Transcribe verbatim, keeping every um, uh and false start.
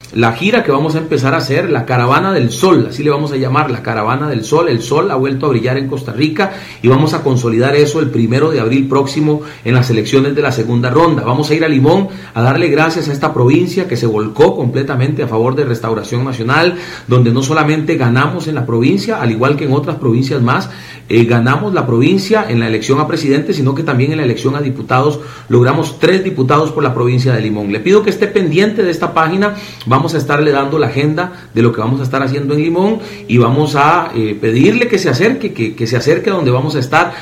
la gira que vamos a empezar a hacer, la Caravana del Sol, así le vamos a llamar, la Caravana del Sol. El sol ha vuelto a brillar en Costa Rica y vamos a consolidar eso el primero de abril próximo en las elecciones de la segunda ronda. Vamos a ir a Limón a darle gracias a esta provincia que se volcó completamente a favor de Restauración Nacional, donde no solamente ganamos en la provincia, al igual que en otras provincias más, eh, ganamos la provincia en la elección a presidente, sino que también en la elección a diputados logramos tres diputados por la provincia de Limón. Le pido que esté pendiente de esta página. Vamos a estarle dando la agenda de lo que vamos a estar haciendo en Limón y vamos a eh, pedirle que se acerque, que, que se acerque a donde vamos a estar.